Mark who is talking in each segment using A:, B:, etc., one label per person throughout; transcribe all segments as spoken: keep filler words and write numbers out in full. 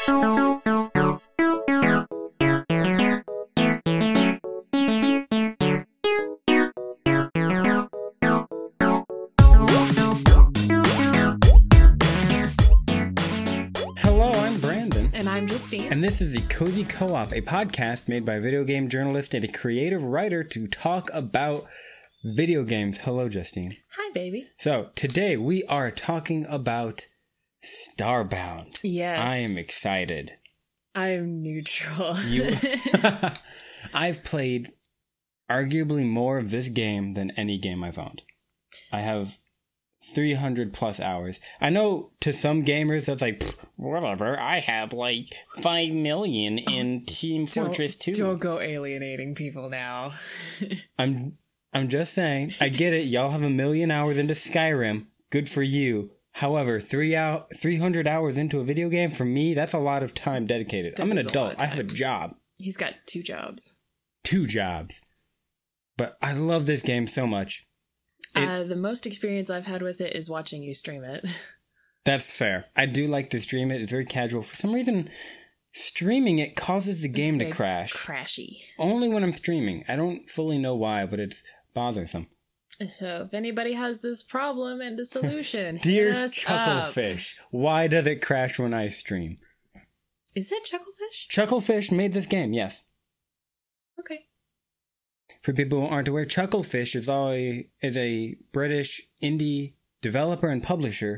A: And this is the Cozy Co-op, a podcast made by a video game journalist and a creative writer to talk about video games. Hello, Justine.
B: Hi, baby.
A: So, today we are talking about Starbound.
B: Yes.
A: I am excited.
B: I'm neutral.
A: You... I've played arguably more of this game than any game I've owned. I have three hundred plus hours. I know to some gamers that's like, whatever, I have like five million in Team Fortress two.
B: Don't go alienating people now.
A: I'm I'm just saying, I get it, y'all have a million hours into Skyrim. Good for you. However, three out three hundred hours into a video game, for me, that's a lot of time dedicated. That I'm an adult. I have a job.
B: He's got two jobs.
A: Two jobs. But I love this game so much. It,
B: uh, the most experience I've had with it is watching you stream it.
A: That's fair. I do like to stream it. It's very casual. For some reason, streaming it causes the game to crash.
B: Crashy.
A: Only when I'm streaming. I don't fully know why, but it's bothersome.
B: So if anybody has this problem and a solution,
A: Dear
B: hit us
A: Chucklefish,
B: up.
A: Why does it crash when I stream?
B: Is it Chucklefish?
A: Chucklefish made this game, yes.
B: Okay.
A: For people who aren't aware, Chucklefish is, all a, is a British indie developer and publisher.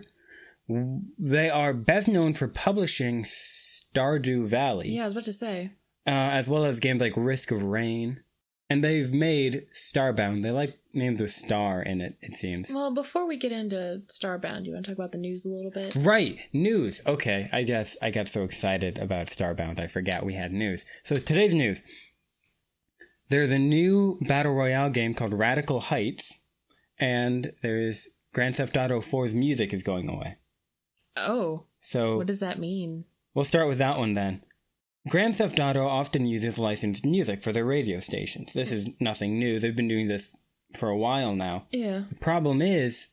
A: They are best known for publishing Stardew Valley.
B: Yeah, I was about to say.
A: Uh, as well as games like Risk of Rain. And they've made Starbound. They like named the star in it, it seems.
B: Well, before we get into Starbound, you want to talk about the news a little bit?
A: Right, news. Okay, I guess I got so excited about Starbound, I forgot we had news. So today's news. There's a new Battle Royale game called Radical Heights, and there's Grand Theft Auto four's music is going away.
B: Oh.
A: So
B: what does that mean?
A: We'll start with that one then. Grand Theft Auto often uses licensed music for their radio stations. This is nothing new. They've been doing this for a while now.
B: Yeah.
A: The problem is,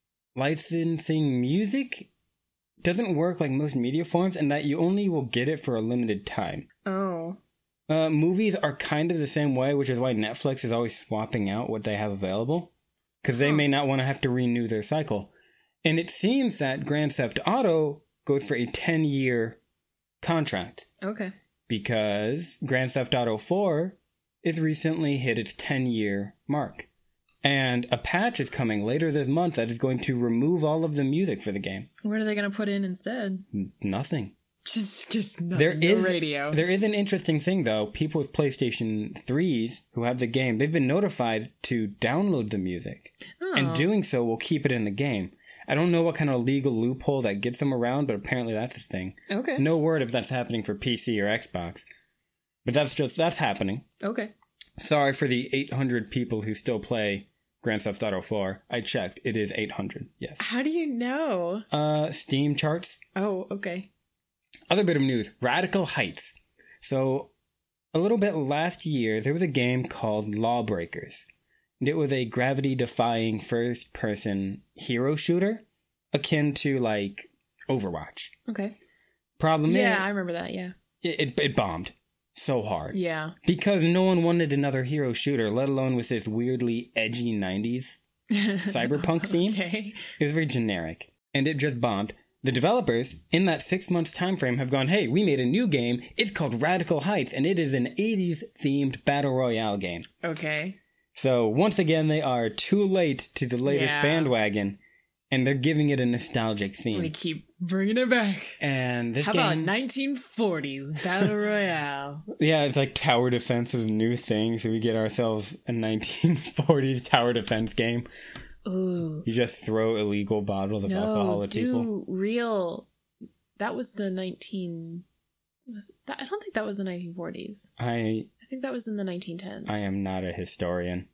A: licensing music doesn't work like most media forms, and that you only will get it for a limited time.
B: Oh.
A: Uh, movies are kind of the same way, which is why Netflix is always swapping out what they have available. Because they oh. may not want to have to renew their cycle. And it seems that Grand Theft Auto goes for a ten-year contract.
B: Okay.
A: Because Grand Theft Auto four is recently hit its ten-year mark. And a patch is coming later this month that is going to remove all of the music for the game.
B: What are they going to put in instead?
A: N- nothing.
B: Just, just nothing.
A: There
B: no
A: is,
B: radio.
A: There is an interesting thing, though. People with PlayStation threes who have the game, they've been notified to download the music. Oh. And doing so will keep it in the game. I don't know what kind of legal loophole that gets them around, but apparently that's a thing.
B: Okay.
A: No word if that's happening for P C or Xbox. But that's just, that's happening.
B: Okay.
A: Sorry for the eight hundred people who still play Grand Theft Auto four. I checked. It is eight hundred, yes.
B: How do you know?
A: Uh, Steam charts.
B: Oh, okay.
A: Other bit of news, Radical Heights. So, a little bit last year, there was a game called Lawbreakers. And it was a gravity-defying first-person hero shooter, akin to, like, Overwatch.
B: Okay.
A: Problem
B: yeah,
A: is...
B: Yeah, I remember that, yeah.
A: It, it, it bombed so hard.
B: Yeah.
A: Because no one wanted another hero shooter, let alone with this weirdly edgy nineties cyberpunk theme.
B: Okay.
A: It was very generic. And it just bombed. The developers, in that six months time frame, have gone, hey, we made a new game. It's called Radical Heights, and it is an eighties-themed battle royale game.
B: Okay.
A: So, once again, they are too late to the latest yeah. bandwagon, and they're giving it a nostalgic theme.
B: We keep bringing it back.
A: And this
B: How
A: game...
B: about nineteen forties battle royale?
A: Yeah, it's like tower defense is a new thing, so we get ourselves a nineteen forties tower defense game.
B: Ooh.
A: You just throw illegal bottles of
B: no,
A: alcohol at
B: do
A: people.
B: real. That was the nineteen. Was that, I don't think that was the nineteen forties.
A: I.
B: I think that was in the nineteen tens.
A: I am not a historian.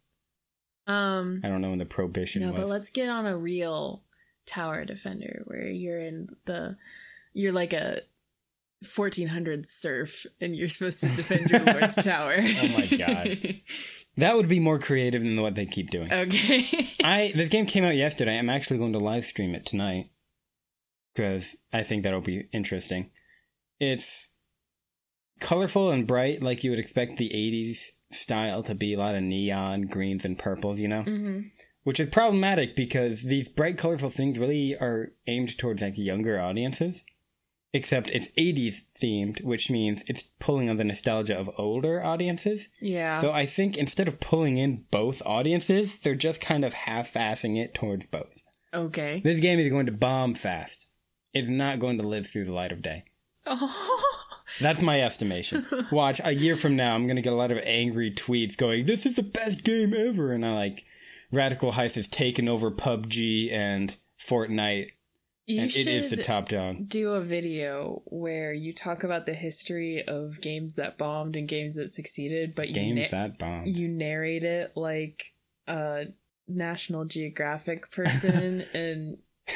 B: Um.
A: I don't know when the prohibition
B: no,
A: was.
B: but let's get on a real tower defender where you're in the. You're like a fourteen hundreds serf, and you're supposed to defend your lord's tower.
A: Oh my god. That would be more creative than what they keep doing.
B: Okay.
A: I this game came out yesterday. I'm actually going to live stream it tonight because I think that'll be interesting. It's colorful and bright, like you would expect the eighties style to be. A lot of neon greens and purples, you know?
B: Mm-hmm.
A: Which is problematic because these bright, colorful things really are aimed towards like younger audiences. Except it's eighties themed, which means it's pulling on the nostalgia of older audiences.
B: Yeah.
A: So I think instead of pulling in both audiences, they're just kind of half-assing it towards both.
B: Okay.
A: This game is going to bomb fast. It's not going to live through the light of day.
B: Oh.
A: That's my estimation. Watch, a year from now, I'm going to get a lot of angry tweets going, this is the best game ever! And I like... Radical Heist has taken over P U B G and Fortnite,
B: You
A: and it is the
B: should
A: top dog.
B: do a video where you talk about the history of games that bombed and games that succeeded, but you
A: Games
B: na-
A: that bombed.
B: you narrate it like a National Geographic person, and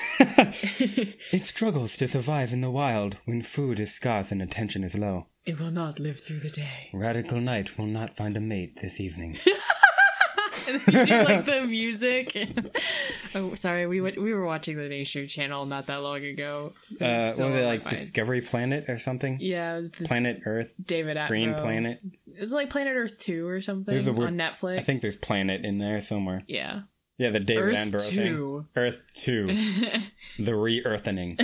A: It struggles to survive in the wild when food is scarce and attention is low.
B: it will not live through the day.
A: Radical Knight will not find a mate this evening.
B: And then you do like the music. Oh, sorry, we went, we were watching the Nature Channel not that long ago.
A: Uh,
B: So
A: what were they,
B: on my
A: like,
B: mind.
A: Discovery Planet or something?
B: Yeah, it was the
A: Planet Earth?
B: David Attenborough.
A: Green Planet?
B: It's like Planet Earth two or something
A: There's a word-
B: on Netflix.
A: I think there's Planet in there somewhere.
B: Yeah.
A: Yeah, the David
B: Earth
A: Attenborough
B: two.
A: thing. Earth two. The re-earthening.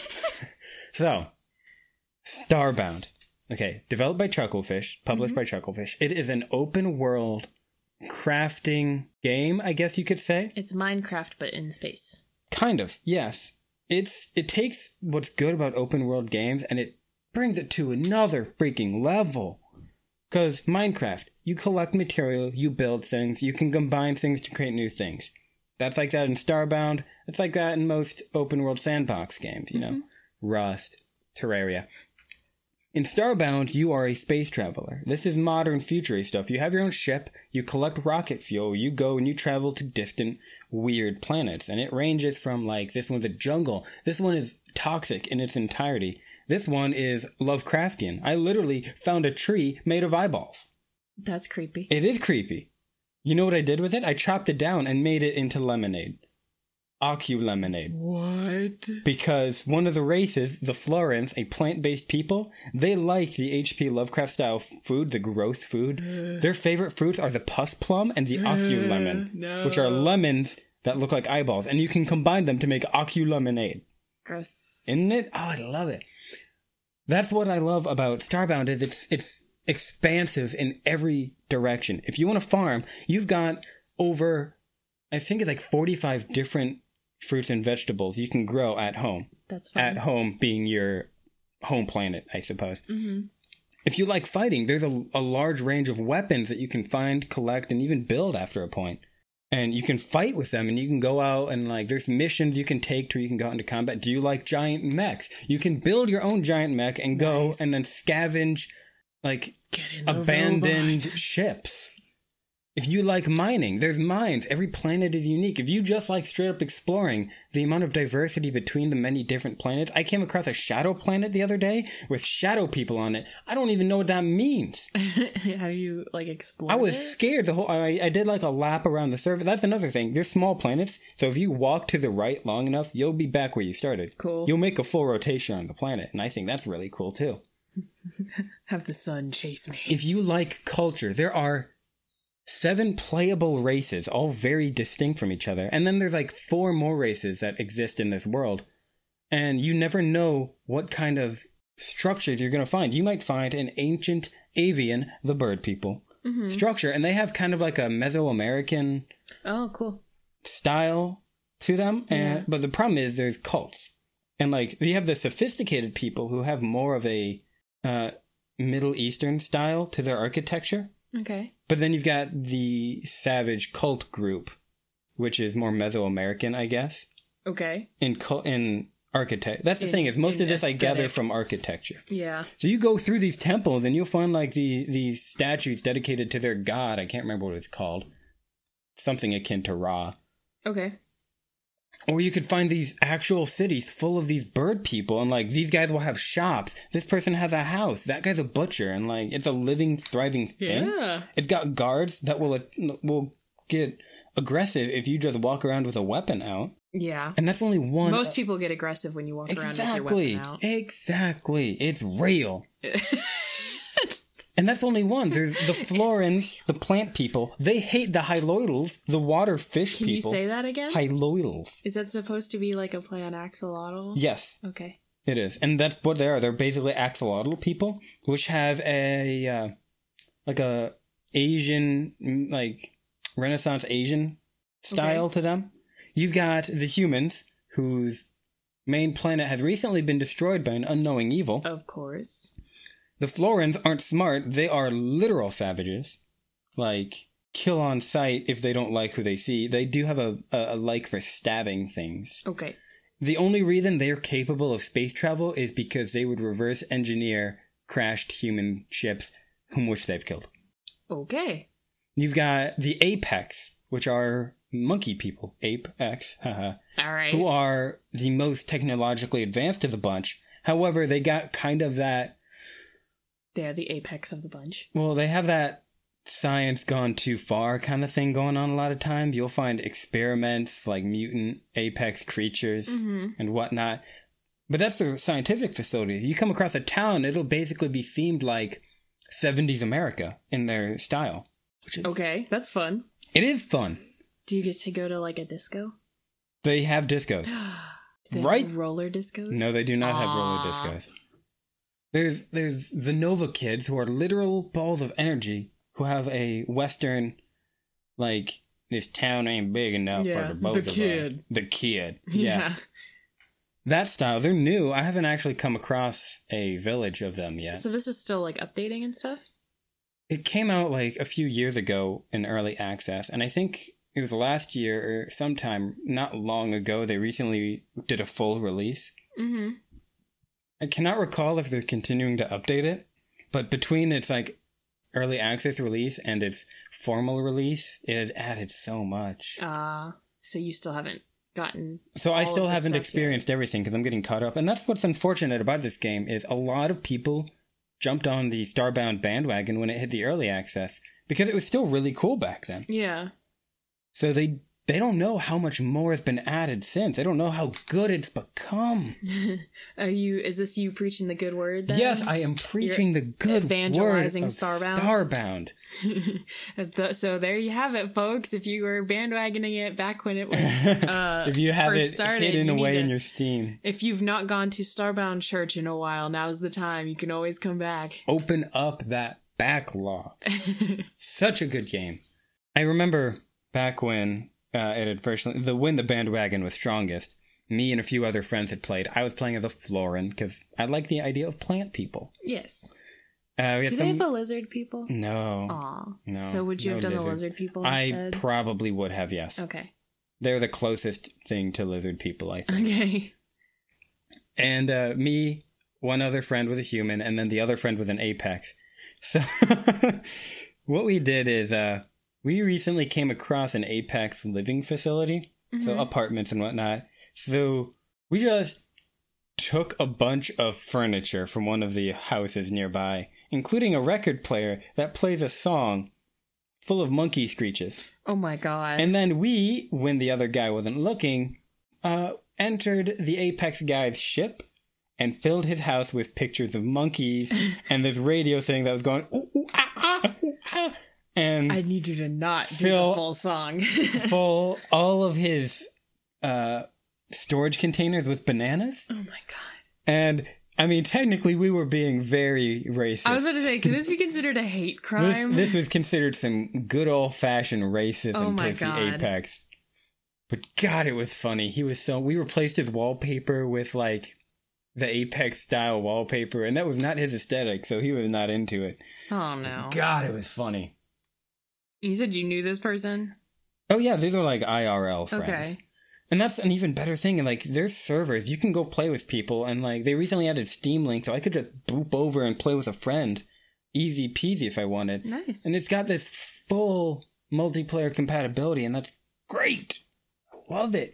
A: So, Starbound. Okay, developed by Chucklefish, published
B: Mm-hmm.
A: by Chucklefish. It is an open world crafting game, I guess you could say.
B: It's Minecraft, but in space.
A: Kind of, yes. It's it takes what's good about open world games and it brings it to another freaking level. Because Minecraft, you collect material, you build things, you can combine things to create new things. That's like that in Starbound. It's like that in most open world sandbox games, you know.
B: Mhm.
A: Rust, Terraria. In Starbound, you are a space traveler. This is modern future stuff. You have your own ship, you collect rocket fuel, you go and you travel to distant, weird planets. And it ranges from, like, this one's a jungle. This one is toxic in its entirety. This one is Lovecraftian. I literally found a tree made of eyeballs.
B: That's creepy.
A: It is creepy. You know what I did with it? I chopped it down and made it into lemonade. Ocu lemonade.
B: What?
A: Because one of the races, the Florence, a plant-based people, they like the H P Lovecraft-style food, the gross food. Their favorite fruits are the pus plum and the Ocu lemon,
B: No.
A: which are lemons that look like eyeballs, and you can combine them to make Ocu lemonade.
B: Gross.
A: Isn't it? Oh, I love it. That's what I love about Starbound, is it's it's expansive in every direction. If you want to farm, you've got over, I think it's like forty-five different fruits and vegetables you can grow at home.
B: That's fine.
A: At home being your home planet, I suppose.
B: Mm-hmm.
A: If you like fighting, there's a, a large range of weapons that you can find, collect, and even build after a point. And you can fight with them, and you can go out and, like, there's missions you can take to you can go out into combat. Do you like giant mechs? You can build your own giant mech and go
B: Nice.
A: and then scavenge, like,
B: Get in the
A: abandoned
B: robot.
A: ships. If you like mining, there's mines. Every planet is unique. If you just like straight up exploring, the amount of diversity between the many different planets. I came across a shadow planet the other day with shadow people on it. I don't even know what that means.
B: Have you like explored
A: I was
B: it?
A: scared the whole. I, I did like a lap around the surface. That's another thing. They're small planets, so if you walk to the right long enough, you'll be back where you started.
B: Cool.
A: You'll make a full rotation on the planet, and I think that's really cool too.
B: Have the sun chase me.
A: If you like culture, there are seven playable races, all very distinct from each other. And then there's like four more races that exist in this world. And you never know what kind of structures you're going to find. You might find an ancient avian, the bird people,
B: Mm-hmm.
A: structure. And they have kind of like a Mesoamerican
B: Oh, cool.
A: style to them.
B: Yeah.
A: And, but the problem is there's cults. And like you have the sophisticated people who have more of a uh, Middle Eastern style to their architecture.
B: Okay.
A: But then you've got the savage cult group, which is more Mesoamerican, I guess.
B: Okay.
A: In cult, in architect. That's the
B: In-
A: thing is most
B: in
A: of this I gather
B: aesthetic.
A: from architecture.
B: Yeah.
A: So you go through these temples and you'll find like the these statues dedicated to their god. I can't remember what it's called. Something akin to Ra.
B: Okay.
A: Or you could find these actual cities full of these bird people, and like these guys will have shops. This person has a house. That guy's a butcher, and like it's a living, thriving thing.
B: Yeah.
A: It's got guards that will will get aggressive if you just walk around with a weapon out.
B: Yeah.
A: And that's only one.
B: Most people get aggressive when you walk around with your
A: Exactly.
B: weapon out.
A: Exactly. It's real. And that's only one. There's the Florins, the plant people. They hate the Hyloidals, the water fish
B: Can
A: people.
B: you say that again?
A: Hyloidals.
B: Is that supposed to be like a play on axolotl?
A: Yes,
B: Okay.
A: it is. And that's what they are. They're basically axolotl people, which have a, uh, like a Asian, mm, like Renaissance Asian style
B: Okay.
A: to them. You've got the humans, whose main planet has recently been destroyed by an unknowing evil.
B: Of course.
A: The Florins aren't smart. They are literal savages. Like, kill on sight if they don't like who they see. They do have a, a, a like for stabbing things.
B: Okay.
A: The only reason they are capable of space travel is because they would reverse engineer crashed human ships whom which they've killed.
B: Okay.
A: You've got the Apex, which are monkey people. Apex, haha.
B: All right.
A: Who are the most technologically advanced of the bunch. However, they got kind of that...
B: They're the apex of the bunch.
A: Well, they have that science gone too far kind of thing going on a lot of times. You'll find experiments like mutant apex creatures
B: Mm-hmm.
A: and whatnot. But that's the scientific facility. You come across a town, it'll basically be themed like seventies America in their style. Which is,
B: Okay, that's fun.
A: It is fun.
B: Do you get to go to like a disco?
A: They have discos.
B: Do they
A: Right.
B: have roller discos?
A: No, they do not have roller
B: Aw.
A: discos. There's there's the Nova kids who are literal balls of energy who have a Western, like, this town ain't big enough
B: Yeah,
A: for the both
B: the
A: of us.
B: kid.
A: The kid.
B: Yeah.
A: Yeah. That style, they're new. I haven't actually come across a village of them yet.
B: So this is still like updating and stuff?
A: It came out like a few years ago in early access, and I think it was last year or sometime not long ago they recently did a full release.
B: Mm-hmm.
A: I cannot recall if they're continuing to update it, but between its like early access release and its formal release, it has added so much.
B: Uh, so you still haven't gotten
A: So I
B: all
A: still
B: of the
A: haven't
B: stuff
A: experienced everything because I'm getting caught up. And that's what's unfortunate about this game is a lot of people jumped on the Starbound bandwagon when it hit the early access because it was still really cool back then.
B: yet. Yeah.
A: So they they don't know how much more has been added since. They don't know how good it's become.
B: Are you? Is this you preaching the good word? Then?
A: Yes, I am preaching the good
B: evangelizing
A: word of
B: Starbound?
A: Starbound.
B: So there you have it, folks. If you were bandwagoning it back when it was, uh,
A: If you have
B: first
A: it
B: started,
A: hidden
B: you need
A: away
B: to-
A: in your Steam,
B: if you've not gone to Starbound Church in a while, now's the time. You can always come back.
A: open up that backlog. Such a good game. I remember back when uh, it had first, the when the bandwagon was strongest, me and a few other friends had played. I was playing as a Florin because I like the idea of plant people.
B: Yes.
A: Uh, we had
B: Do
A: some...
B: they have a lizard people?
A: No.
B: Aw.
A: No,
B: So would you
A: no
B: have done the
A: lizards.
B: lizard people
A: I
B: instead?
A: probably would have, yes.
B: Okay.
A: They're the closest thing to lizard people, I think.
B: Okay.
A: And uh, me, one other friend was a human, and then the other friend was an apex. So what we did is uh, we recently came across an apex living facility, so
B: Mhm.
A: apartments and whatnot. So we just took a bunch of furniture from one of the houses nearby, including a record player that plays a song full of monkey screeches.
B: Oh my god.
A: And then we, when the other guy wasn't looking, uh, entered the Apex guy's ship and filled his house with pictures of monkeys and this radio thing that was going, ooh, ooh, ah, ah, ooh, ah, and
B: I need you to not do
A: Phil-
B: the full song.
A: full all of his uh, storage containers with bananas.
B: Oh my god.
A: And I mean, technically, we were being very racist.
B: I was about to say, could this be considered a hate
A: This,
B: crime?
A: this was considered some good old fashioned racism
B: Oh my
A: towards the
B: God.
A: Apex. But God, it was funny. He was so. We replaced his wallpaper with like the Apex style wallpaper, and that was not his aesthetic, so he was not into it.
B: Oh no.
A: God, it was funny.
B: You said you knew this person?
A: Oh yeah, these are like I R L friends.
B: Okay.
A: And that's an even better thing. And like, there's servers you can go play with people, and like they recently added Steam Link, so I could just boop over and play with a friend, easy peasy if I wanted.
B: Nice.
A: And it's got this full multiplayer compatibility, and that's great. I love it.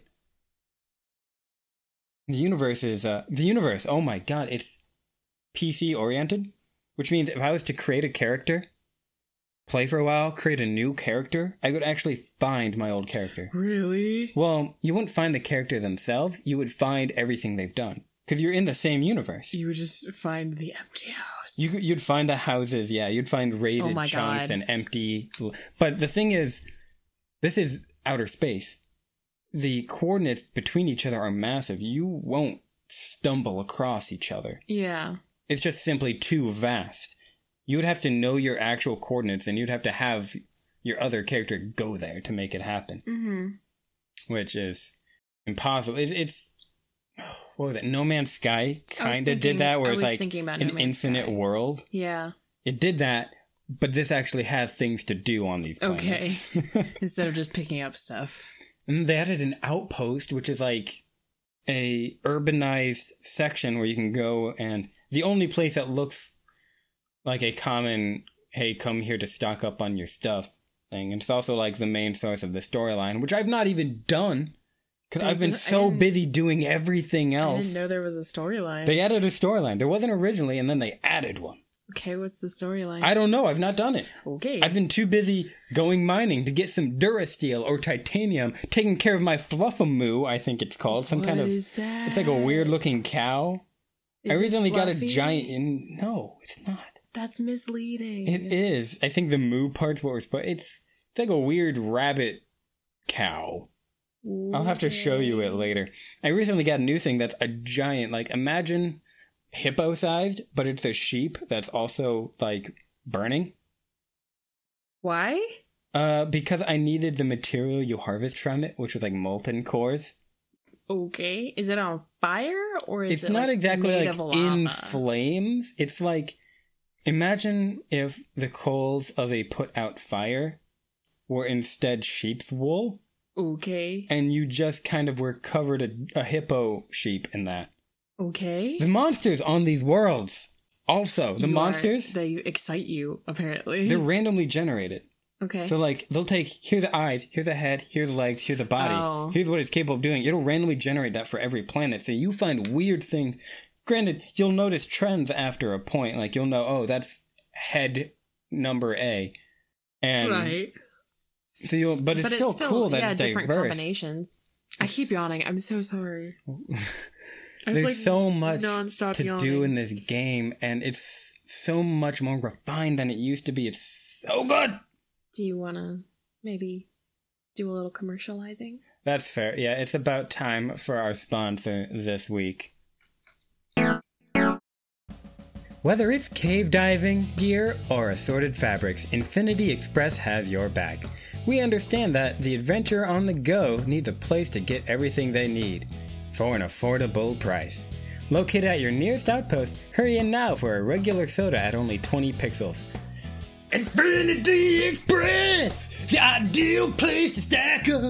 A: The universe is uh the universe. Oh my god, it's P C oriented, which means if I was to create a character, play for a while, create a new character, I would actually find my old character.
B: Really?
A: Well, you wouldn't find the character themselves, you would find everything they've done. Because you're in the same universe.
B: You would just find the empty house.
A: You, you'd find the houses, yeah. You'd find raided
B: Oh my
A: chunks
B: God.
A: and empty... But the thing is, this is outer space. The coordinates between each other are massive. You won't stumble across each other.
B: Yeah.
A: It's just simply too vast. You would have to know your actual coordinates, and you'd have to have your other character go there to make it happen.
B: Mm-hmm.
A: Which is impossible. It, it's... What was it? No Man's Sky kind of did that, where
B: I
A: it's
B: was
A: like
B: thinking about
A: an
B: No Man's
A: infinite
B: Sky.
A: world.
B: Yeah.
A: It did that, but this actually has things to do on these planets.
B: Okay. Instead of just picking up stuff.
A: And they added an outpost, which is like a urbanized section where you can go, and the only place that looks like a common, hey, come here to stock up on your stuff thing. And it's also like the main source of the storyline, which I've not even done, because I've been
B: There's- I
A: so
B: didn't-
A: busy doing everything
B: I
A: else.
B: didn't know there was a storyline.
A: They added a storyline. There wasn't originally, and then they added one.
B: Okay, what's the storyline?
A: I don't know. I've not done it.
B: Okay.
A: I've been too busy going mining to get some Durasteel or titanium, taking care of my Fluffamoo, I think it's called. Some
B: What
A: kind of...
B: is that?
A: It's like a weird looking cow.
B: Is
A: I
B: it
A: recently got a
B: fluffy?
A: giant... In... No, it's not.
B: That's misleading.
A: It is. I think the moo part's what we're supposed... It's, it's like a weird rabbit cow. I'll have to show you it later. I recently got a new thing that's a giant, like, imagine hippo-sized, but it's a sheep that's also, like, burning.
B: Why?
A: Uh, because I needed the material you harvest from it, which was, like, molten cores.
B: Okay. Is it on fire or is
A: It's
B: it
A: not
B: like,
A: exactly,
B: made
A: like,
B: of lava?
A: in flames. It's like, imagine if the coals of a put-out fire were instead sheep's wool.
B: Okay.
A: And you just kind of were covered a, a hippo sheep in that.
B: Okay.
A: The monsters on these worlds, also, the
B: You are-
A: monsters,
B: they excite you, apparently.
A: they're randomly generated.
B: Okay.
A: So, like, they'll take, here's the eyes, here's the head, here's the legs, here's the body,
B: Oh.
A: here's what it's capable of doing. It'll randomly generate that for every planet. So you find weird things. Granted, you'll notice trends after a point. Like, you'll know, oh, that's head number A. And
B: right.
A: so you'll, but it's,
B: But
A: still,
B: it's still
A: cool that
B: yeah,
A: it's
B: different
A: diverse.
B: combinations. I keep yawning. I'm so sorry. I
A: There's
B: like
A: so much
B: nonstop
A: to
B: yawning.
A: do in this game, and it's so much more refined than it used to be. It's so good!
B: Do you want to maybe do a little commercializing?
A: That's fair. Yeah, it's about time for our sponsor this week. Whether it's cave diving, gear, or assorted fabrics, Infinity Express has your back. We understand that the adventurer on the go needs a place to get everything they need for an affordable price. Located at your nearest outpost, hurry in now for a regular soda at only twenty pixels. Infinity Express! The ideal place to stack up!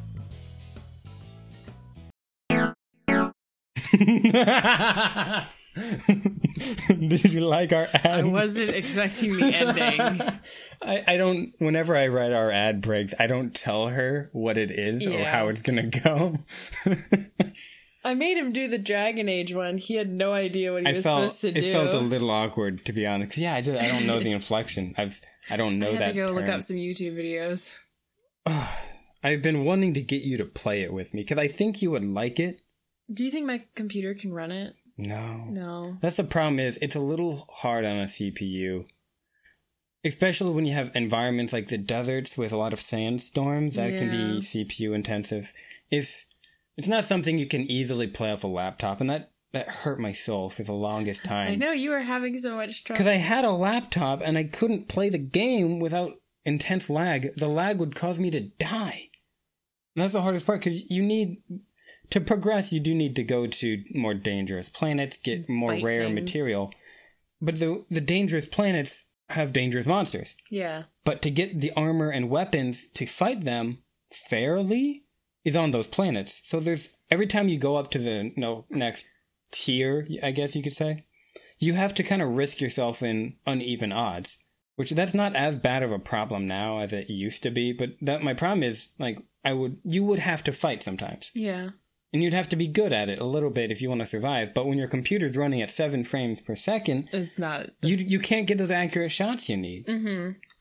A: Did you like our ad?
B: I wasn't expecting the ending.
A: I, I don't, whenever I write our ad breaks, I don't tell her what it is or
B: Yeah.
A: how it's gonna go.
B: I made him do the Dragon Age one. He had no idea what he
A: I
B: was
A: felt,
B: supposed to
A: it
B: do.
A: felt a little awkward, to be honest. Yeah, I just, I don't know the inflection. I've, I don't know
B: I had
A: that
B: to go look
A: term.
B: up some YouTube videos.
A: I've been wanting to get you to play it with me, because I think you would like it.
B: Do you think my computer can run it?
A: No.
B: No.
A: That's the problem is, it's a little hard on a C P U. Especially when you have environments like the deserts with a lot of sandstorms, that can
B: Yeah.
A: be C P U intensive. It's, it's not something you can easily play off a laptop, and that, that hurt my soul for the longest time.
B: I know you were having so much trouble.
A: Because I had a laptop, and I couldn't play the game without intense lag. The lag would cause me to die. And that's the hardest part, because you need... To progress, you do need to go to more dangerous planets, get more
B: Fight
A: rare
B: things.
A: material. But the the dangerous planets have dangerous monsters.
B: Yeah.
A: But to get the armor and weapons to fight them fairly is on those planets. So there's every time you go up to the no, next tier, I guess you could say, you have to kind of risk yourself in uneven odds. Which that's not as bad of a problem now as it used to be. But that my problem is like I would you would have to fight sometimes.
B: Yeah.
A: And you'd have to be good at it a little bit if you want to survive. But when your computer's running at seven frames per second,
B: It's not.
A: you you can't get those accurate shots you need.
B: Mm-hmm.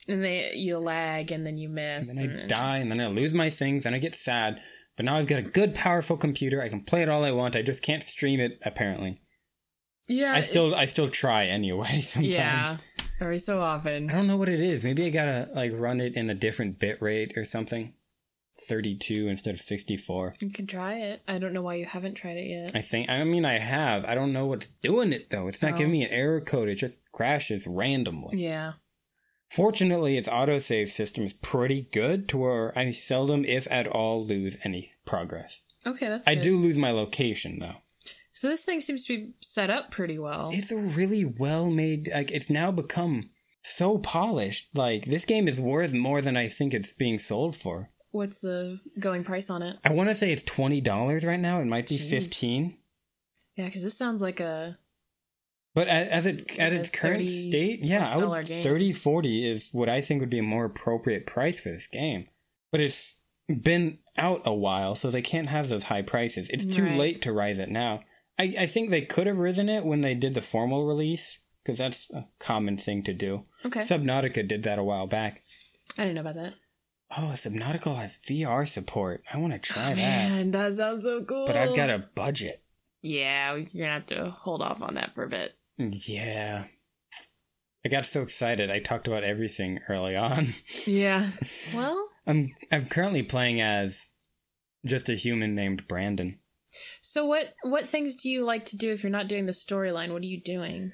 B: And they you lag and then you miss.
A: And then I
B: and...
A: die and then I lose my things and I get sad. But now I've got a good, powerful computer. I can play it all I want. I just can't stream it, apparently.
B: Yeah.
A: I still
B: it...
A: I still try anyway sometimes.
B: Yeah. Every so often.
A: I don't know what it is. Maybe I gotta like run it in a different bit rate or something. thirty-two instead of sixty-four.
B: You can try it. I don't know why you haven't tried it yet.
A: I think, I mean, I have. I don't know what's doing it, though. It's not oh. giving me an error code. It just crashes randomly.
B: Yeah.
A: Fortunately, its autosave system is pretty good to where I seldom, if at all, lose any progress.
B: Okay, that's
A: I
B: good.
A: do lose my location, though.
B: So this thing seems to be set up pretty well.
A: It's a really well-made... Like, it's now become so polished. Like, this game is worth more than I think it's being sold for.
B: What's the going price on it?
A: I want to say it's twenty dollars right now. It might be Jeez. fifteen dollars.
B: Yeah, because this sounds like a...
A: But as it like at its current state, yeah, I would, thirty, forty is what I think would be a more appropriate price for this game. But it's been out a while, so they can't have those high prices. It's too right. late to rise it now. I, I think they could have risen it when they did the formal release, because that's a common thing to do.
B: Okay.
A: Subnautica did that a while back.
B: I didn't know about that.
A: Oh, Subnautica has V R support. I want to try
B: oh,
A: that.
B: Man, that sounds so cool.
A: But I've got a budget.
B: Yeah, you're going to have to hold off on that for a bit.
A: Yeah. I got so excited. I talked about everything early on.
B: Yeah. Well,
A: I'm I'm currently playing as just a human named Brandon.
B: So what what things do you like to do if you're not doing the storyline? What are you doing?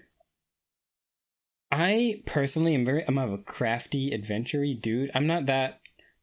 A: I personally am very I'm a crafty, adventure-y dude. I'm not that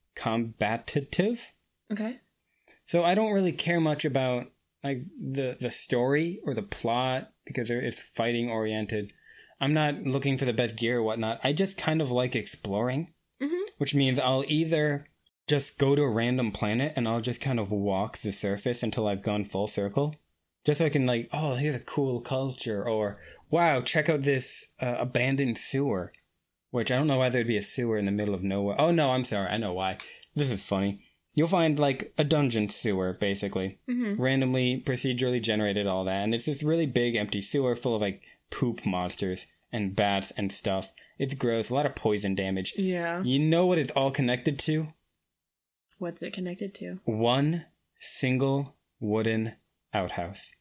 A: combative.
B: Okay.
A: So I don't really care much about like the the story or the plot because it's fighting oriented. I'm not looking for the best gear or whatnot. I just kind of like exploring,
B: mm-hmm.
A: which means I'll either just go to a random planet and I'll just kind of walk the surface until I've gone full circle. Just so I can like, oh, here's a cool culture, or wow, check out this uh, abandoned sewer. Which I don't know why there'd be a sewer in the middle of nowhere. Oh no, I'm sorry, I know why. This is funny. You'll find like a dungeon sewer, basically.
B: Mm-hmm.
A: Randomly, procedurally generated, all that. And it's this really big empty sewer full of like poop monsters and bats and stuff. It's gross, a lot of poison damage.
B: Yeah.
A: You know what it's all connected to?
B: What's it connected to?
A: One single wooden outhouse.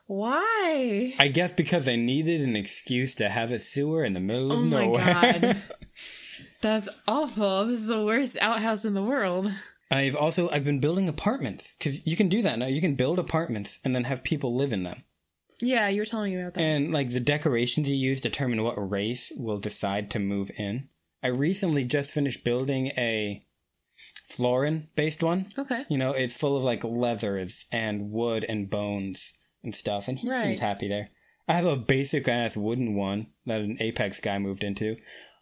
B: Why?
A: I guess because they needed an excuse to have a sewer in the middle of
B: oh
A: nowhere.
B: Oh my god. That's awful. This is the worst outhouse in the world.
A: I've also, I've been building apartments. Because you can do that now. You can build apartments and then have people live in them.
B: Yeah, you were telling me about that.
A: And like the decorations you use determine what race will decide to move in. I recently just finished building a Florin-based one.
B: Okay.
A: You know, it's full of like leathers and wood and bones and stuff. And he
B: right.
A: seems happy there. I have a basic ass wooden one that an Apex guy moved into.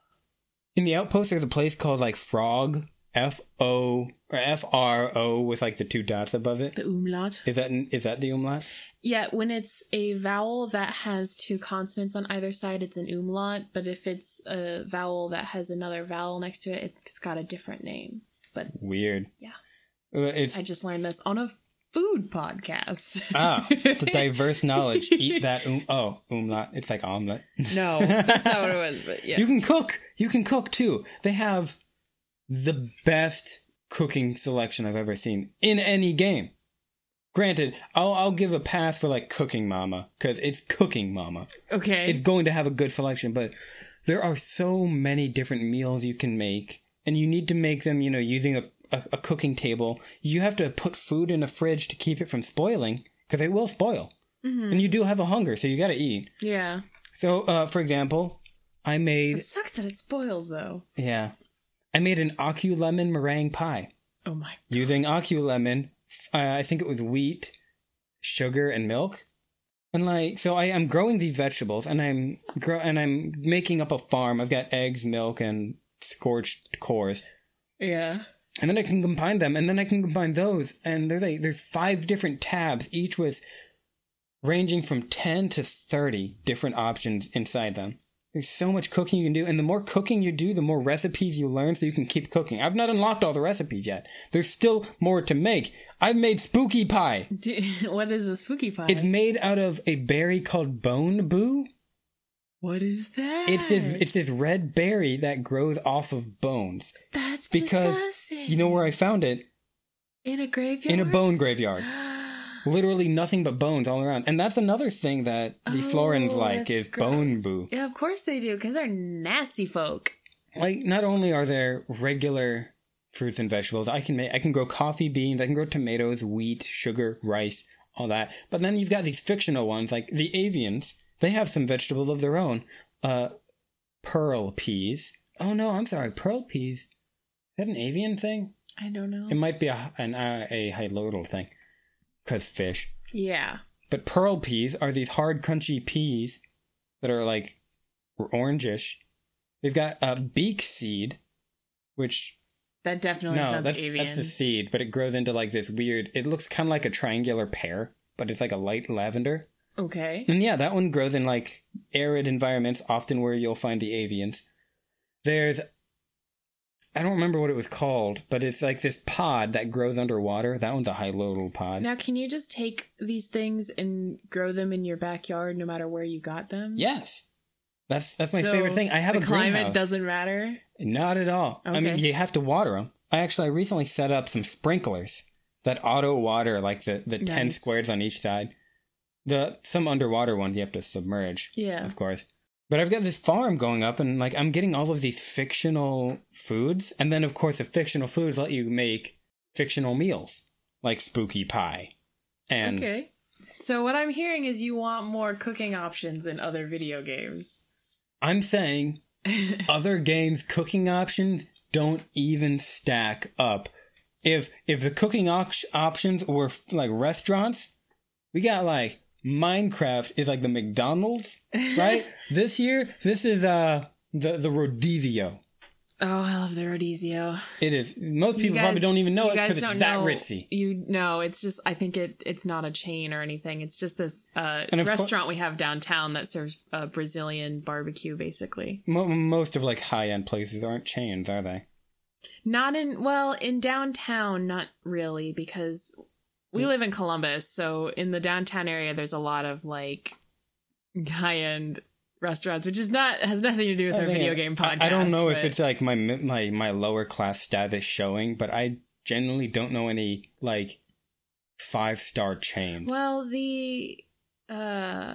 A: In the outpost, there's a place called like Frog. F O or F R O with like the two dots above it.
B: The umlaut.
A: Is that is that the umlaut?
B: Yeah, when it's a vowel that has two consonants on either side, it's an umlaut. But if it's a vowel that has another vowel next to it, it's got a different name. But
A: weird.
B: Yeah.
A: It's
B: I just learned this on a food podcast.
A: Ah, the diverse knowledge. Eat that um oh umlaut. It's like omelet.
B: No, that's not what it was. But yeah,
A: you can cook. You can cook too. They have the best cooking selection I've ever seen in any game. Granted, I'll I'll give a pass for like Cooking Mama because it's Cooking Mama.
B: Okay,
A: it's going to have a good selection, but there are so many different meals you can make, and you need to make them, you know, using a a, a cooking table. You have to put food in a fridge to keep it from spoiling because it will spoil,
B: mm-hmm.
A: and you do have a hunger, so you got to eat.
B: Yeah.
A: So, uh, for example, I made.
B: It sucks that it spoils, though.
A: Yeah. I made an Acu-Lemon meringue pie.
B: Oh my god.
A: Using Acu-Lemon, uh, I think it was wheat, sugar, and milk. And like, so I am growing these vegetables, and I'm gro- and I'm making up a farm. I've got eggs, milk, and scorched cores.
B: Yeah.
A: And then I can combine them, and then I can combine those, and there's like, there's five different tabs, each with ranging from ten to thirty different options inside them. There's so much cooking you can do, and the more cooking you do, the more recipes you learn so you can keep cooking. I've not unlocked all the recipes yet. There's still more to make. I've made spooky pie.
B: What is a spooky pie?
A: It's made out of a berry called bone boo.
B: What is that?
A: It's this it's this red berry that grows off of bones.
B: That's
A: because
B: disgusting.
A: You know where I found it?
B: In a graveyard?
A: In a bone graveyard. Literally nothing but bones all around. And that's another thing that the
B: Oh,
A: Florins like
B: that's
A: is
B: gross.
A: bone boo.
B: Yeah, of course they do, because they're nasty folk.
A: Like, not only are there regular fruits and vegetables, I can make I can grow coffee beans, I can grow tomatoes, wheat, sugar, rice, all that. But then you've got these fictional ones, like the avians. They have some vegetables of their own. Uh, pearl peas. Oh no, I'm sorry, pearl peas. Is that an avian thing?
B: I don't know.
A: It might be a an uh, a hilodal thing, cause fish.
B: Yeah.
A: But pearl peas are these hard, crunchy peas that are like orangish. They've got a beak seed, which
B: That definitely
A: no,
B: sounds
A: that's
B: avian.
A: that's the seed, but it grows into like this weird. It looks kind of like a triangular pear, but it's like a light lavender.
B: Okay.
A: And yeah, that one grows in like arid environments, often where you'll find the avians. There's, I don't remember what it was called, but it's like this pod that grows underwater. That one's a hilodal pod.
B: Now, can you just take these things and grow them in your backyard no matter where you got them?
A: Yes. That's that's my
B: So
A: favorite thing. I have
B: the
A: a
B: climate
A: greenhouse.
B: doesn't matter?
A: Not at all. I mean,
B: Okay.
A: you have to water them. I actually I recently set up some sprinklers that auto water like the, the ten
B: Nice.
A: squares on each side. The some underwater ones you have to submerge,
B: Yeah.
A: of course. But I've got this farm going up, and like I'm getting all of these fictional foods, and then of course the fictional foods let you make fictional meals like spooky pie. And
B: Okay. So what I'm hearing is you want more cooking options in other video games.
A: I'm saying other games' cooking options don't even stack up. If if the cooking op- options were like restaurants, we got like Minecraft is like the McDonald's, right? This year, this is uh the the Rodizio.
B: Oh, I love the Rodizio.
A: It is. Most
B: You
A: people
B: guys-
A: probably don't even know
B: you
A: it
B: guys
A: because it's
B: don't
A: that
B: know-
A: ritzy.
B: You know, it's just I think it it's not a chain or anything. It's just this uh,
A: And of cour-
B: restaurant we have downtown that serves uh, Brazilian barbecue, basically.
A: Mo- most of like high end places aren't chains, are they?
B: Not in well in downtown, not really, because we live in Columbus, so in the downtown area, there's a lot of like high end restaurants, which is not has nothing to do with
A: I
B: our
A: think
B: video
A: it-
B: game
A: I-
B: podcast.
A: I don't know if
B: but-
A: it's like my my my lower class status showing, but I generally don't know any like five star chains.
B: well the uh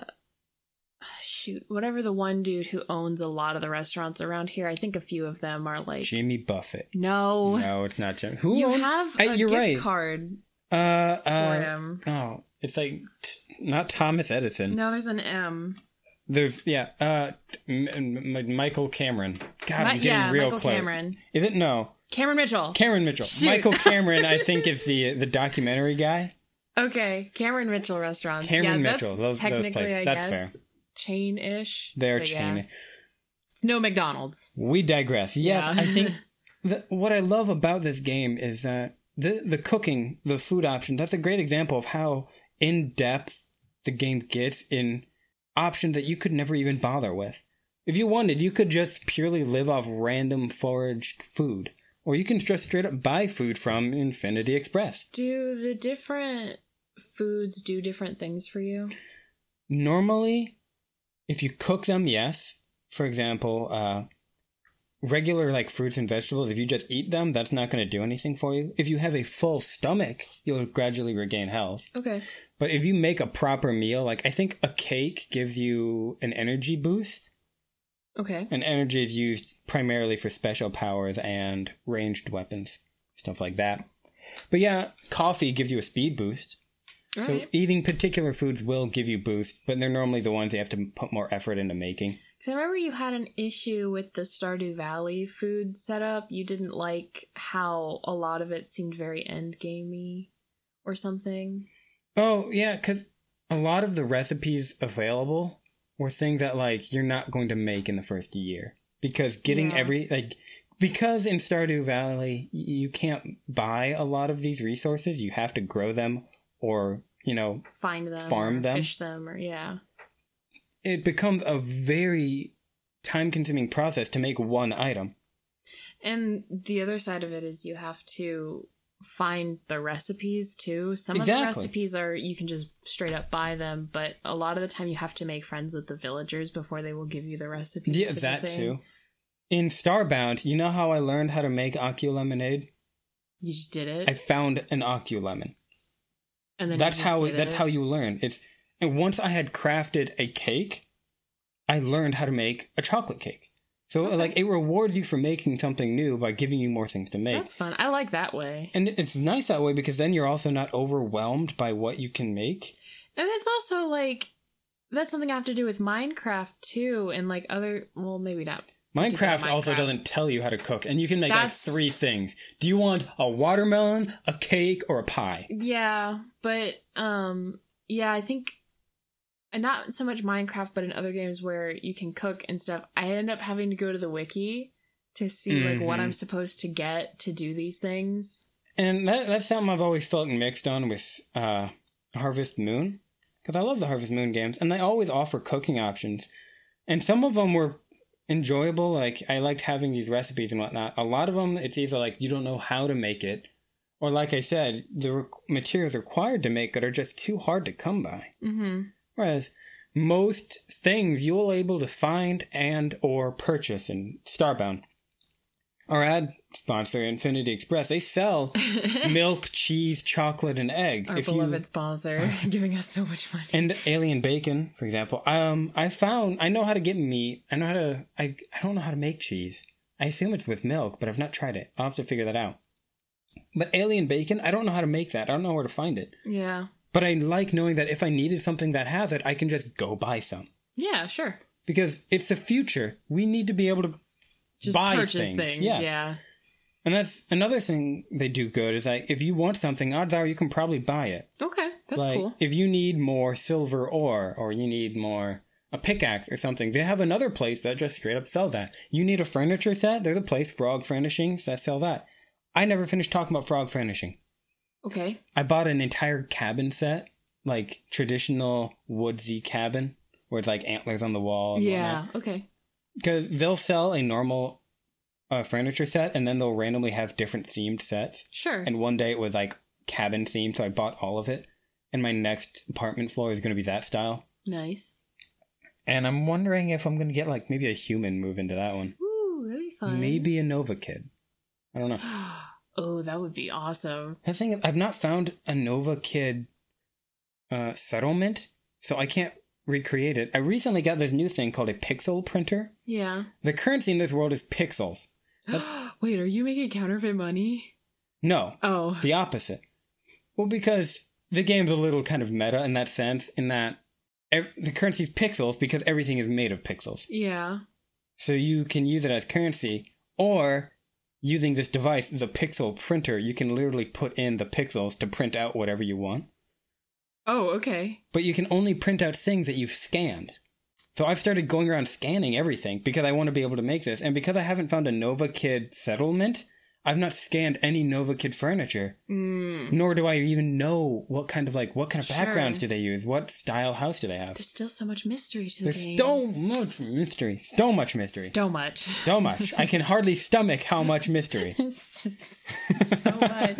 B: shoot whatever the one dude who owns a lot of the restaurants around here. I think a few of them are like
A: Jimmy Buffett.
B: no,
A: No, it's not Jimmy. Who
B: you
A: owned-
B: have
A: I-
B: a
A: you're
B: gift
A: right.
B: card
A: Uh,
B: for
A: uh,
B: him.
A: oh, it's like t- not Thomas Edison.
B: No, there's an M.
A: There's yeah. Uh, M- M- Michael Cameron. God, I'm
B: Mi-
A: getting
B: yeah,
A: real
B: Michael
A: close.
B: Cameron.
A: Is it no?
B: Cameron Mitchell.
A: Cameron Mitchell.
B: Shoot.
A: Michael Cameron, I think, is the the documentary guy.
B: Okay, Cameron Mitchell restaurants.
A: Cameron
B: yeah,
A: Mitchell,
B: That's
A: those- those
B: technically,
A: places.
B: I
A: That's
B: guess, chain-ish.
A: They're
B: but
A: chain.
B: yeah. It's no McDonald's.
A: We digress. Yes,
B: Yeah.
A: I think the, what I love about this game is that the the cooking, the food option. That's a great example of how in depth the game gets in options that you could never even bother with. If you wanted, you could just purely live off random foraged food, or you can just straight up buy food from Infinity Express.
B: Do the different foods do different things for you?
A: Normally, if you cook them, yes. For example, uh, regular like fruits and vegetables, if you just eat them, that's not going to do anything for you. If you have a full stomach, you'll gradually regain health.
B: Okay.
A: But if you make a proper meal, like I think a cake gives you an energy boost.
B: Okay.
A: And energy is used primarily for special powers and ranged weapons, stuff like that. But yeah, coffee gives you a speed boost.
B: All
A: so
B: right.
A: eating particular foods will give you boosts, but they're normally the ones you have to put more effort into making.
B: Because I remember you had an issue with the Stardew Valley food setup. You didn't like how a lot of it seemed very endgamey or something.
A: Oh, yeah, because a lot of the recipes available were things that, like, you're not going to make in the first year. Because getting
B: Yeah.
A: every, like, because in Stardew Valley, y- you can't buy a lot of these resources. You have to grow them or, you know,
B: Find them.
A: Farm
B: or
A: them.
B: Fish them or, yeah.
A: it becomes a very time-consuming process to make one item.
B: And the other side of it is you have to find the recipes too. Some
A: Exactly.
B: of the recipes are, you can just straight up buy them, but a lot of the time you have to make friends with the villagers before they will give you the recipes.
A: Yeah, that too. In Starbound, you know how I learned how to make Akio lemonade?
B: You just did it.
A: I found an Akio lemon.
B: And then
A: that's
B: you just
A: how
B: did
A: that's
B: it.
A: how you learn. It's and once I had crafted a cake, I learned how to make a chocolate cake. So
B: Okay.
A: like it rewards you for making something new by giving you more things to make.
B: That's fun. I like that way.
A: And it's nice that way because then you're also not overwhelmed by what you can make.
B: And it's also like, that's something I have to do with Minecraft too, and like other, well, maybe not.
A: Minecraft also
B: Minecraft.
A: doesn't tell you how to cook, and you can make
B: That's-
A: like three things. Do you want a watermelon, a cake, or a pie?
B: Yeah, but um, yeah, I think, and not so much Minecraft, but in other games where you can cook and stuff, I end up having to go to the wiki to see like what
A: Mhm.
B: I'm supposed to get to do these things.
A: And that that's something I've always felt mixed on with uh, Harvest Moon, because I love the Harvest Moon games, and they always offer cooking options, and some of them were enjoyable. Like I liked having these recipes and whatnot. A lot of them, it's either like you don't know how to make it, or like I said, the re- materials required to make it are just too hard to come by.
B: Mm-hmm.
A: Whereas most things you'll able to find and or purchase in Starbound. Our ad sponsor, Infinity Express, they sell milk, cheese, chocolate, and egg.
B: Our
A: If
B: beloved
A: you,
B: sponsor giving us so much money.
A: and alien bacon, for example. Um, I found I know how to get meat. I know how to. I I don't know how to make cheese. I assume it's with milk, but I've not tried it. I'll have to figure that out. But alien bacon, I don't know how to make that. I don't know where to find it.
B: Yeah.
A: But I like knowing that if I needed something that has it, I can just go buy some.
B: Yeah, sure.
A: Because it's the future. We need to be able to
B: Just
A: buy
B: purchase
A: things.
B: things.
A: Yes.
B: Yeah.
A: And that's another thing they do good is like if you want something, odds are you can probably buy it.
B: Okay, that's
A: like
B: cool.
A: if you need more silver ore or you need more a pickaxe or something, they have another place that just straight up sell that. You need a furniture set, there's a place, Frog Furnishings, that sell that. I never finished talking about Frog Furnishing.
B: Okay.
A: I bought an entire cabin set, like traditional woodsy cabin, where it's like antlers on the wall. And
B: Yeah.
A: whatnot.
B: Okay.
A: Because they'll sell a normal uh, furniture set, and then they'll randomly have different themed sets.
B: Sure.
A: And one day it was like cabin themed, so I bought all of it. And my next apartment floor is going to be that style.
B: Nice.
A: And I'm wondering if I'm going to get like maybe a human move into that one.
B: Ooh, that'd be fun.
A: Maybe a Nova Kid. I don't know.
B: Oh, that would be awesome.
A: The thing is, I've not found a Nova Kid uh, settlement, so I can't recreate it. I recently got this new thing called a pixel printer.
B: Yeah.
A: The currency in this world is pixels. That's
B: Wait, are you making counterfeit money?
A: no,
B: Oh.
A: the opposite. Well, because the game's a little kind of meta in that sense, in that ev- the currency is pixels because everything is made of pixels.
B: Yeah.
A: So you can use it as currency, or using this device as a pixel printer, you can literally put in the pixels to print out whatever you want.
B: Oh, okay.
A: But you can only print out things that you've scanned. So I've started going around scanning everything because I want to be able to make this. And because I haven't found a Nova Kid settlement, I've not scanned any Nova Kid furniture.
B: Mm.
A: Nor do I even know what kind of like what kind of
B: Sure.
A: backgrounds do they use? What style house do they have?
B: There's still so much mystery to the
A: There's
B: game.
A: so much mystery. So much mystery.
B: So much.
A: So much. I can hardly stomach how much mystery.
B: So much.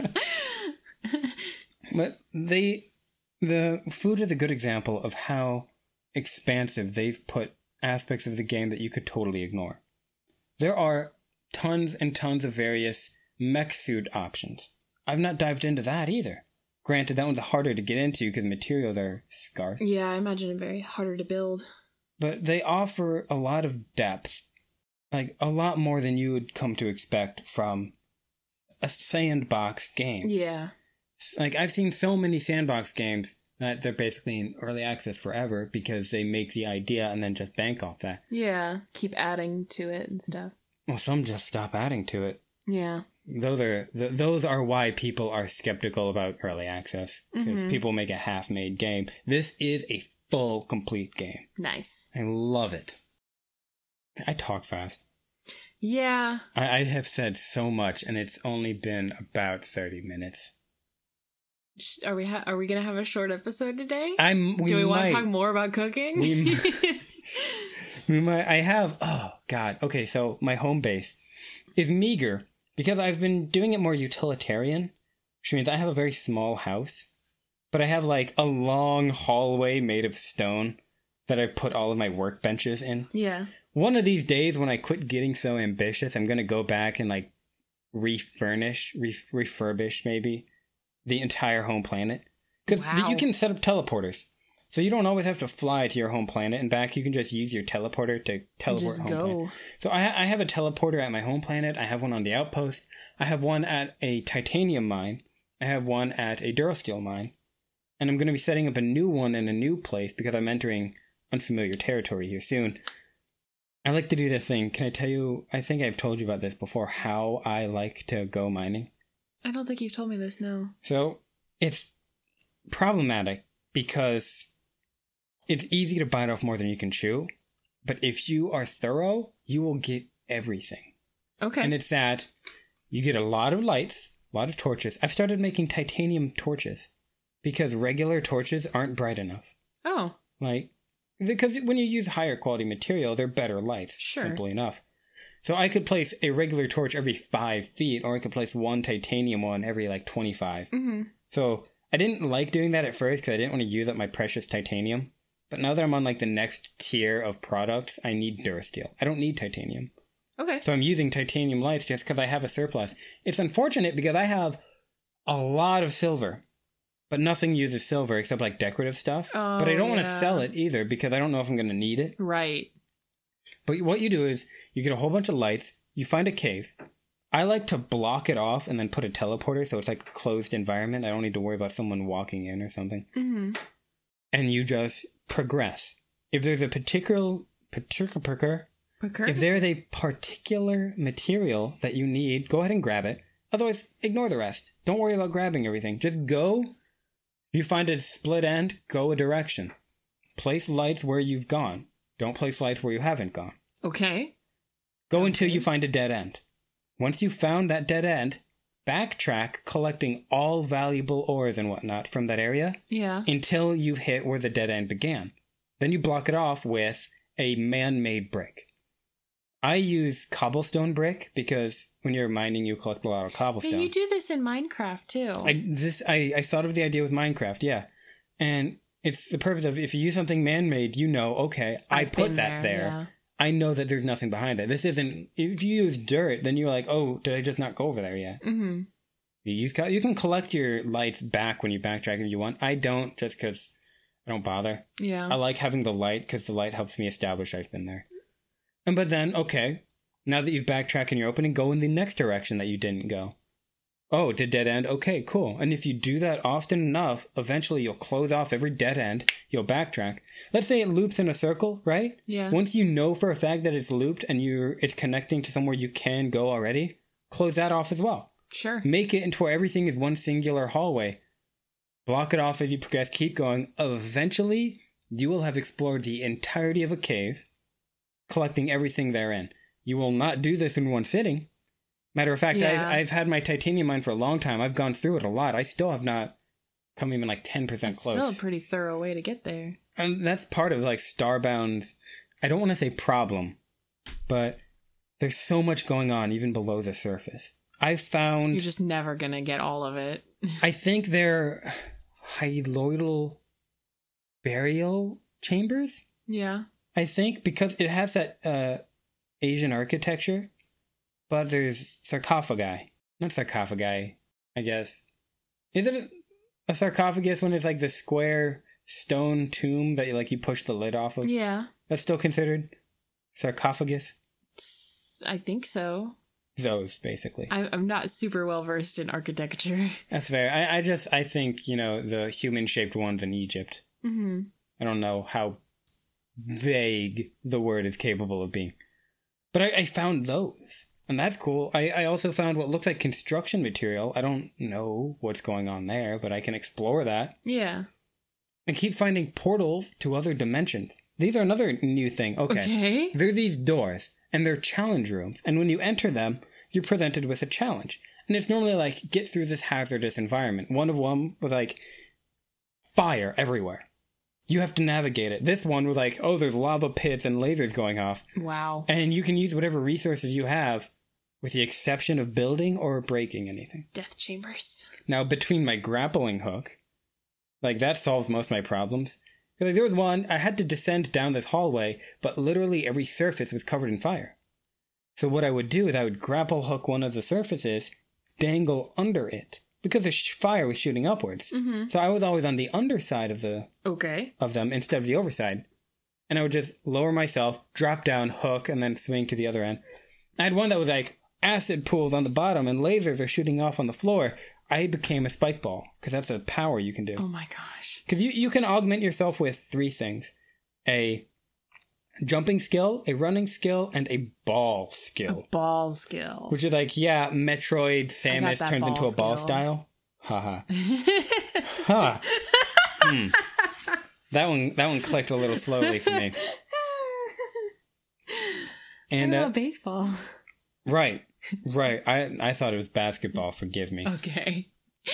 A: But they, the food is a good example of how expansive they've put aspects of the game that you could totally ignore. There are tons and tons of various mech suit options. I've not dived into that either. Granted, that one's harder to get into because materials are scarce.
B: Yeah, I imagine it very harder to build.
A: But they offer a lot of depth. Like, a lot more than you would come to expect from a sandbox game.
B: Yeah.
A: Like, I've seen so many sandbox games that they're basically in early access forever because they make the idea and then just bank off that.
B: Yeah. Keep adding to it and stuff.
A: Well, some just stop adding to it.
B: Yeah.
A: Those are th- those are why people are skeptical about early access, because
B: Mhm.
A: people make a half-made game. This is a full, complete game.
B: Nice.
A: I love it. I talk fast.
B: Yeah.
A: I, I have said so much, and it's only been about thirty minutes.
B: Are we ha- are we gonna have a short episode today?
A: I'm. We
B: Do we want
A: might,
B: to talk more about cooking?
A: We we might. I have. Oh God. Okay. So my home base is meager because I've been doing it more utilitarian. which means I have a very small house, but I have like a long hallway made of stone that I put all of my workbenches in.
B: Yeah.
A: One of these days when I quit getting so ambitious, I'm going to go back and like refurnish, re- refurbish maybe the entire home planet. Because
B: Wow.
A: you can set up teleporters. So you don't always have to fly to your home planet and back. You can just use your teleporter to teleport
B: Just
A: home
B: go.
A: planet. So I, ha- I have a teleporter at my home planet. I have one on the outpost. I have one at a titanium mine. I have one at a Durasteel mine. And I'm going to be setting up a new one in a new place because I'm entering unfamiliar territory here soon. I like to do this thing. Can I tell you, I think I've told you about this before, how I like to go mining.
B: I don't think you've told me this, no.
A: So it's problematic because it's easy to bite off more than you can chew. But if you are thorough, you will get everything.
B: Okay.
A: And it's that you get a lot of lights, a lot of torches. I've started making titanium torches because regular torches aren't bright enough.
B: Oh.
A: Like, because when you use higher quality material, they're better lights,
B: Sure.
A: simply enough. So I could place a regular torch every five feet, or I could place one titanium one every like twenty-five.
B: Mm-hmm.
A: So I didn't like doing that at first because I didn't want to use up my precious titanium. But now that I'm on like the next tier of products, I need Durasteel. I don't need titanium.
B: Okay.
A: So I'm using titanium lights just because I have a surplus. It's unfortunate because I have a lot of silver. But nothing uses silver except like decorative stuff.
B: Oh,
A: but I don't want to
B: yeah.
A: sell it either because I don't know if I'm going to need it.
B: Right.
A: But what you do is you get a whole bunch of lights, you find a cave. I like to block it off and then put a teleporter so it's like a closed environment. I don't need to worry about someone walking in or something.
B: Mm-hmm.
A: And you just progress. If there's a particular, particular, if there's a particular material that you need, go ahead and grab it. Otherwise, ignore the rest. Don't worry about grabbing everything. Just go. If you find a split end, go a direction. Place lights where you've gone. Don't place lights where you haven't gone.
B: Okay.
A: Go
B: Okay.
A: until you find a dead end. Once you've found that dead end, backtrack collecting all valuable ores and whatnot from that area
B: Yeah.
A: until you've hit where the dead end began. Then you block it off with a man-made brick. I use cobblestone brick because when you're mining, you collect a lot of cobblestone.
B: Hey, you do this in Minecraft too.
A: I this I, I thought of the idea with Minecraft, yeah. And it's the purpose of if you use something man-made, you know, okay, I
B: I've
A: put
B: been
A: that there.
B: yeah.
A: I know that there's nothing behind it. This isn't, if you use dirt, then you're like, oh, did I just not go over there yet?
B: Mm-hmm.
A: You use co- you can collect your lights back when you backtrack if you want. I don't, just because I don't bother.
B: Yeah.
A: I like having the light because the light helps me establish I've been there. And but then, okay, now that you've backtracked and you're opening, go in the next direction that you didn't go. Oh, it did dead end? Okay, cool. And if you do that often enough, eventually you'll close off every dead end, you'll backtrack. Let's say it loops in a circle, right?
B: Yeah.
A: Once you know for a fact that it's looped and you're it's connecting to somewhere you can go already, close that off as well.
B: Sure.
A: Make it into where everything is one singular hallway. Block it off as you progress, keep going. Eventually, you will have explored the entirety of a cave, collecting everything therein. You will not do this in one sitting. Matter of fact,
B: Yeah.
A: I've, I've had my titanium mine for a long time. I've gone through it a lot. I still have not come even like ten percent
B: It's
A: close.
B: still a pretty thorough way to get there.
A: And that's part of like Starbound's, I don't want to say problem, but there's so much going on even below the surface. I've found,
B: You're just never gonna get all of it.
A: I think they're hyloidal burial chambers,
B: Yeah.
A: I think, because it has that uh, Asian architecture, but there's sarcophagi. Not sarcophagi, I guess. Is it a, a sarcophagus when it's like the square stone tomb that you, like you push the lid off of?
B: Yeah.
A: That's still considered sarcophagus?
B: S- I think so.
A: Those, basically.
B: I- I'm not super well versed in architecture.
A: That's fair. I, I just, I think, you know, the human-shaped ones in Egypt.
B: Mm-hmm.
A: I don't know how vague the word is capable of being. But I, I found those. And that's cool. I, I also found what looks like construction material. I don't know what's going on there, but I can explore that.
B: Yeah.
A: I keep finding portals to other dimensions. These are another new thing. Okay.
B: Okay.
A: There's these doors, and they're challenge rooms. And when you enter them, you're presented with a challenge. And it's normally like, get through this hazardous environment. One of them was like, fire everywhere. You have to navigate it. This one was like, oh, there's lava pits and lasers going off.
B: Wow.
A: And you can use whatever resources you have, with the exception of building or breaking anything.
B: Death chambers.
A: Now, between my grappling hook, like, that solves most of my problems. Like, there was one, I had to descend down this hallway, but literally every surface was covered in fire. So what I would do is I would grapple hook one of the surfaces, dangle under it, because the sh- fire was shooting upwards.
B: Mm-hmm.
A: So I was always on the underside of the
B: Okay.
A: of them instead of the overside. And I would just lower myself, drop down, hook, and then swing to the other end. I had one that was like acid pools on the bottom and lasers are shooting off on the floor. I became a spike ball, because that's a power you can do.
B: Oh my gosh.
A: Because you, you can augment yourself with three things. A jumping skill, a running skill, and a ball skill.
B: A ball skill.
A: Which is like, yeah, Metroid Samus
B: that
A: turns
B: ball
A: into a ball
B: skill.
A: style. Haha. Huh. Hmm. That one that one clicked a little slowly for me. And
B: Talking
A: uh,
B: about baseball.
A: right. Right. I I thought it was basketball, forgive me.
B: Okay.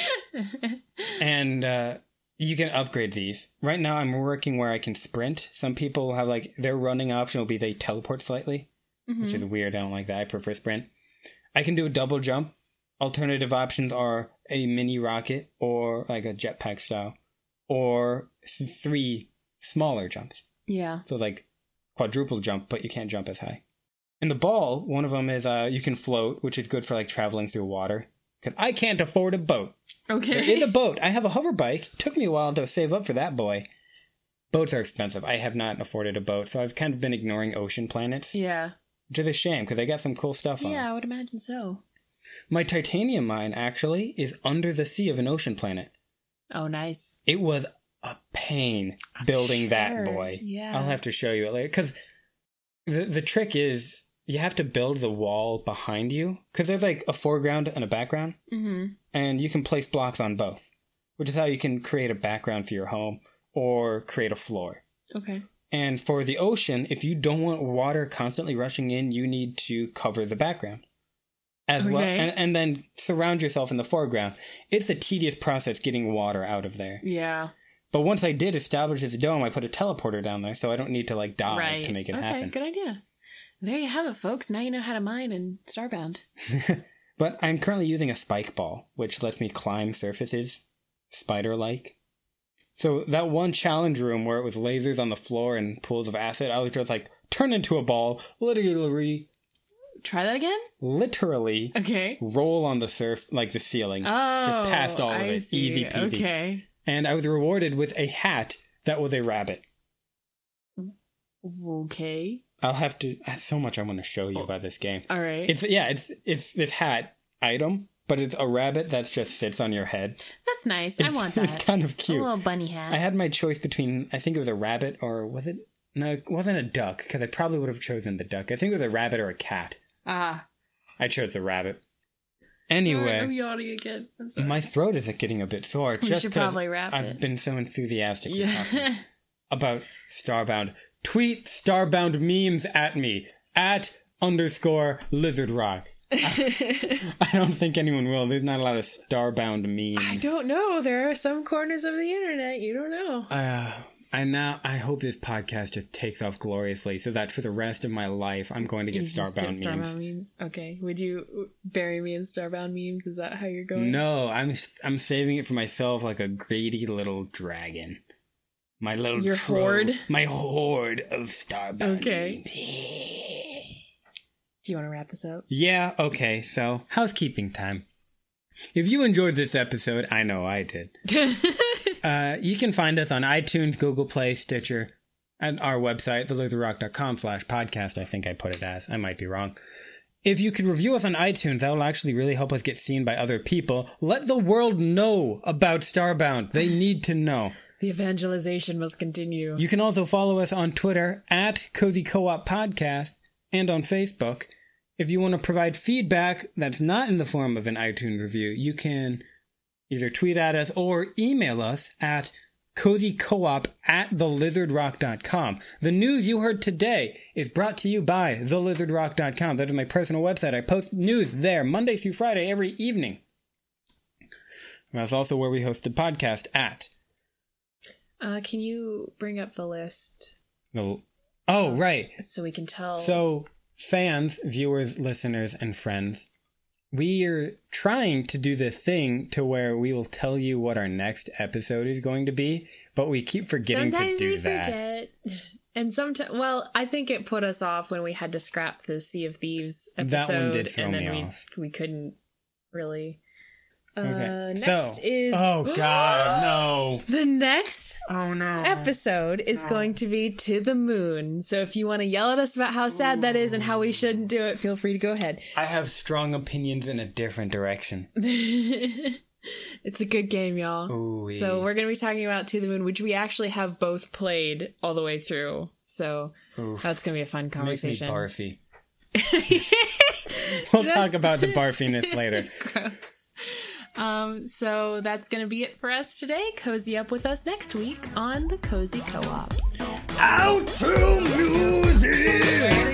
A: And uh you can upgrade these. Right now I'm working where I can sprint. Some people have like their running option will be they teleport slightly,
B: Mm-hmm.
A: which is weird. I don't like that. I prefer sprint. I can do a double jump. Alternative options are a mini rocket or like a jetpack style, or th- three smaller jumps.
B: Yeah.
A: So like quadruple jump, but you can't jump as high. And the ball, one of them is uh, you can float, which is good for like traveling through water. Because I can't afford a boat.
B: Okay.
A: There is a boat. I have a hover bike. Took me a while to save up for that boy. Boats are expensive. I have not afforded a boat, so I've kind of been ignoring ocean planets.
B: Yeah.
A: Which is a shame, because they got some cool stuff on
B: Yeah,
A: them.
B: I would imagine so.
A: My titanium mine, actually, is under the sea of an ocean planet.
B: Oh, nice.
A: It was a pain building that
B: Sure,
A: boy.
B: yeah.
A: I'll have to show you it later. Because the, the trick is you have to build the wall behind you. Because there's like a foreground and a background.
B: Mm-hmm.
A: And you can place blocks on both. Which is how you can create a background for your home or create a floor.
B: Okay.
A: And for the ocean, if you don't want water constantly rushing in, you need to cover the background. As well,
B: Okay.
A: and, and then surround yourself in the foreground. It's a tedious process getting water out of there.
B: Yeah.
A: But once I did establish this dome, I put a teleporter down there, so I don't need to like dive
B: Right.
A: to make it
B: okay,
A: happen.
B: good idea. There you have it, folks. Now you know how to mine in Starbound.
A: But I'm currently using a spike ball, which lets me climb surfaces, spider-like. So that one challenge room where it was lasers on the floor and pools of acid, I was just like, turn into a ball, literally,
B: Try that again?
A: literally
B: Okay.
A: roll on the surf, like the ceiling.
B: Oh,
A: Just past all of
B: I
A: it.
B: see.
A: Easy peasy.
B: Okay.
A: And I was rewarded with a hat that was a rabbit.
B: Okay.
A: I'll have to, there's so much I want to show you
B: Oh.
A: about this game.
B: All right.
A: It's, yeah, it's, it's this hat item, but it's a rabbit that just sits on your head.
B: That's nice.
A: It's,
B: I want
A: it's
B: that.
A: kind of
B: A
A: cute.
B: little bunny hat.
A: I had my choice between, I think it was a rabbit or was it? No, it wasn't a duck, because I probably would have chosen the duck. I think it was a rabbit or a cat.
B: Ah.
A: I chose the rabbit. Anyway,
B: I'm yawning again. I'm sorry.
A: my throat is getting a bit sore.
B: We
A: just
B: should
A: 'cause
B: probably wrap
A: I've
B: it.
A: been so enthusiastic with talking
B: Yeah.
A: about Starbound. Tweet Starbound memes at me. At underscore Lizard Rock. I, I don't think anyone will. There's not a lot of Starbound memes.
B: I don't know. There are some corners of the internet you don't know.
A: Uh, I now I hope this podcast just takes off gloriously, so that for the rest of my life, I'm going to get
B: You just get
A: Starbound memes.
B: Starbound memes. Okay. Would you bury me in Starbound memes? Is that how you're going?
A: No, I'm I'm saving it for myself like a greedy little dragon. My little
B: Your
A: troll-
B: horde?
A: My horde of Starbound
B: Okay.
A: memes.
B: Do you want to wrap this up?
A: Yeah, okay, so housekeeping time. If you enjoyed this episode, I know I did. uh, you can find us on iTunes, Google Play, Stitcher, and our website, the lizard rock dot com slash podcast, I think I put it as. I might be wrong. If you could review us on iTunes, that will actually really help us get seen by other people. Let the world know about Starbound. They need to know.
B: The evangelization must continue.
A: You can also follow us on Twitter at Cozy Co-op Podcast and on Facebook. If you want to provide feedback that's not in the form of an iTunes review, you can either tweet at us or email us at cozycoop at the lizard rock dot com. The news you heard today is brought to you by the lizard rock dot com. That is my personal website. I post news there Monday through Friday every evening. That's also where we host the podcast at.
B: Uh, can you bring up the list
A: The, oh, right.
B: so we can tell?
A: So, fans, viewers, listeners, and friends, we're trying to do the thing to where we will tell you what our next episode is going to be, but we keep forgetting
B: Sometimes
A: to do
B: we
A: that.
B: Forget. And sometimes, well, I think it put us off when we had to scrap the Sea of Thieves episode.
A: That one did throw
B: and then
A: me
B: we,
A: off.
B: We couldn't really. Uh,
A: Okay.
B: Next
A: So,
B: is.
A: oh god, no.
B: The next
A: Oh no.
B: episode is going to be To the Moon. So if you want to yell at us about how sad that is and how we shouldn't do it, feel free to go ahead.
A: I have strong opinions in a different direction.
B: It's a good game, y'all.
A: Ooh-wee.
B: So we're going to be talking about To the Moon, which we actually have both played all the way through. So
A: Oof.
B: that's going to be a fun conversation.
A: Makes me barfy. We'll
B: That's-
A: talk about the barfiness later.
B: Gross. Um, so that's going to be it for us today. Cozy up with us next week on the Cozy Co-op.
A: Out to music!